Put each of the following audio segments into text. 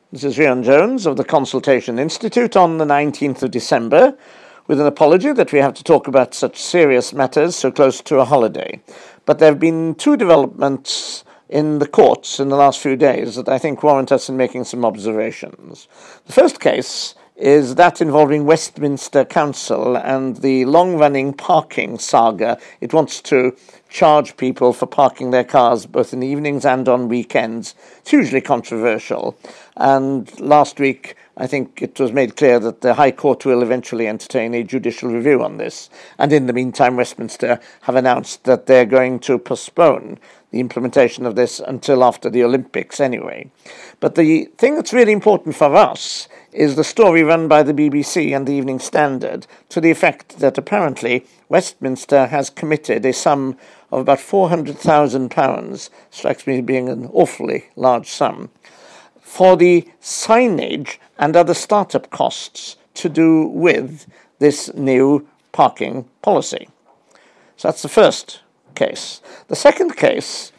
This is Rhian Jones of the Consultation Institute on the 19th of December, with an apology that we have to talk about such serious matters so close to a holiday. But there have been two developments in the courts in the last few days that I think warrant us in making some observations. The first case is that involving Westminster Council and the long-running parking saga. It wants to charge people for parking their cars both in the evenings and on weekends. It's hugely controversial. And last week, I think it was made clear that the High Court will eventually entertain a judicial review on this. And in the meantime, Westminster have announced that they're going to postpone the implementation of this until after the Olympics anyway. But the thing that's really important for us is the story run by the BBC and the Evening Standard to the effect that apparently Westminster has committed a sum of about £400,000, strikes me being an awfully large sum, for the signage and other startup costs to do with this new parking policy. So that's the first case. The second case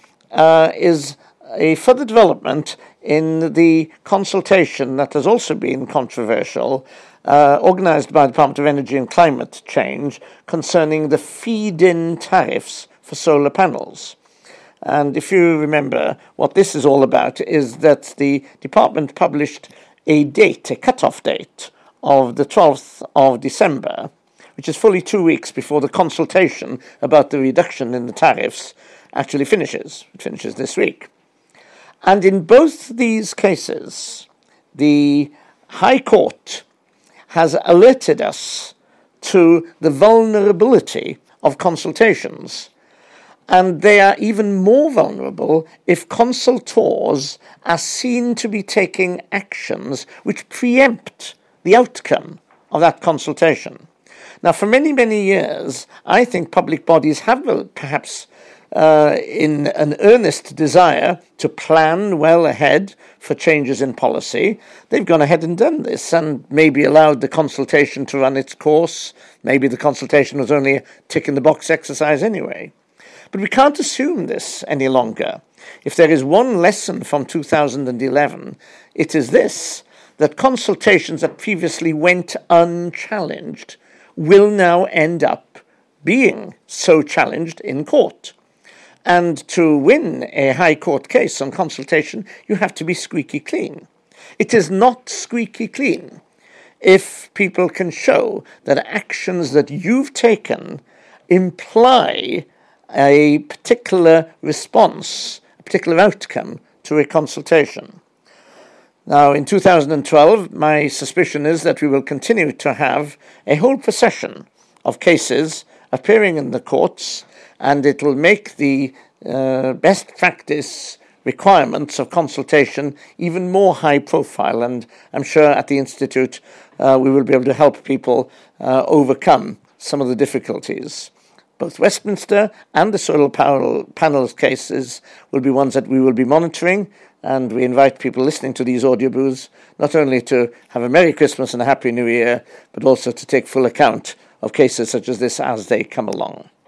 is a further development in the consultation that has also been controversial, organised by the Department of Energy and Climate Change, concerning the feed-in tariffs for solar panels. And if you remember, what this is all about is that the department published a date, a cut-off date, of the 12th of December, which is fully 2 weeks before the consultation about the reduction in the tariffs actually finishes. It finishes this week. And in both these cases, the High Court has alerted us to the vulnerability of consultations. And they are even more vulnerable if consultors are seen to be taking actions which preempt the outcome of that consultation. Now, for many, many years, I think public bodies have perhaps in an earnest desire to plan well ahead for changes in policy, they've gone ahead and done this and maybe allowed the consultation to run its course. Maybe the consultation was only a tick-in-the-box exercise anyway. But we can't assume this any longer. If there is one lesson from 2011, it is this, that consultations that previously went unchallenged will now end up being so challenged in court. And to win a High Court case on consultation, you have to be squeaky clean. It is not squeaky clean if people can show that actions that you've taken imply a particular response, a particular outcome to a consultation. Now, in 2012, my suspicion is that we will continue to have a whole procession of cases appearing in the courts, and it will make the best practice requirements of consultation even more high profile, and I'm sure at the Institute we will be able to help people overcome some of the difficulties. Both Westminster and the solar panels cases will be ones that we will be monitoring, and we invite people listening to these audio booths not only to have a Merry Christmas and a Happy New Year, but also to take full account of cases such as this as they come along.